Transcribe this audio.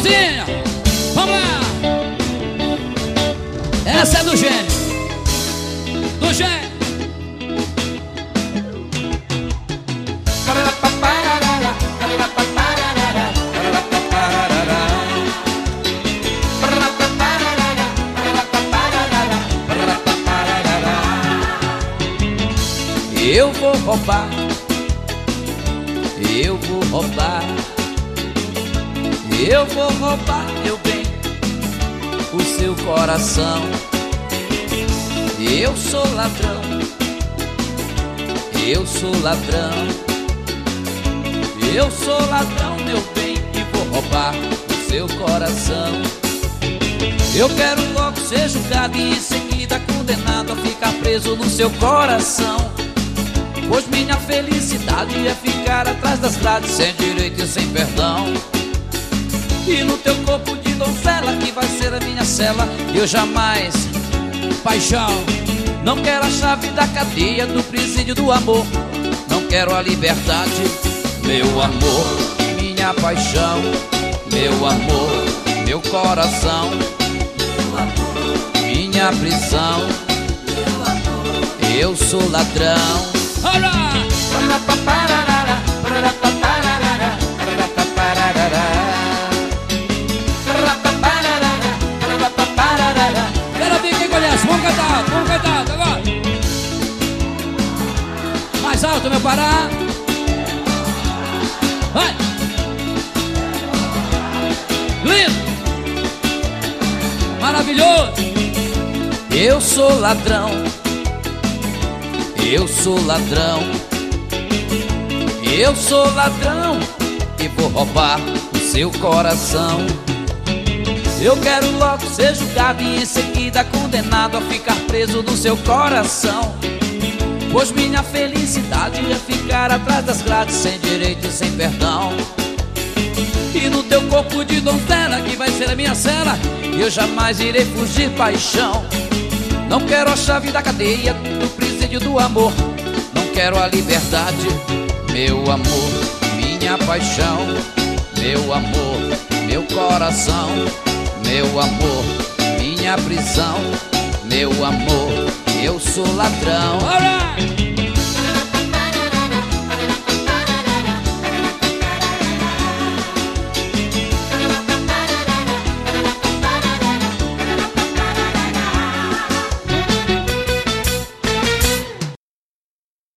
assim, vamos lá. Essa é do gênio. Do gênio. Eu vou roubar, eu vou roubar, eu vou roubar, meu bem, o seu coração. Eu sou ladrão, eu sou ladrão, eu sou ladrão, meu bem, e vou roubar o seu coração. Eu quero logo ser julgado e em seguida condenado a ficar preso no seu coração. Pois minha felicidade é ficar atrás das grades, sem direito e sem perdão. E no teu corpo de donzela, que vai ser a minha cela, eu jamais, paixão, não quero a chave da cadeia do presídio do amor. Não quero a liberdade, meu amor, minha paixão, meu amor, meu coração, minha prisão, eu sou ladrão. Quero ver quem conhece, vamos cantar agora. Mais alto, meu Pará. Vai. Lindo. Maravilhoso. Eu sou ladrão, eu sou ladrão, eu sou ladrão e vou roubar o seu coração. Eu quero logo ser julgado e em seguida condenado a ficar preso no seu coração. Pois minha felicidade é ficar atrás das grades, sem direito e sem perdão. E no teu corpo de donzela, que vai ser a minha cela, eu jamais irei fugir, paixão. Não quero a chave da cadeia do presídio do amor. Não quero a liberdade, meu amor, minha paixão, meu amor, meu coração, meu amor, minha prisão, meu amor, eu sou ladrão.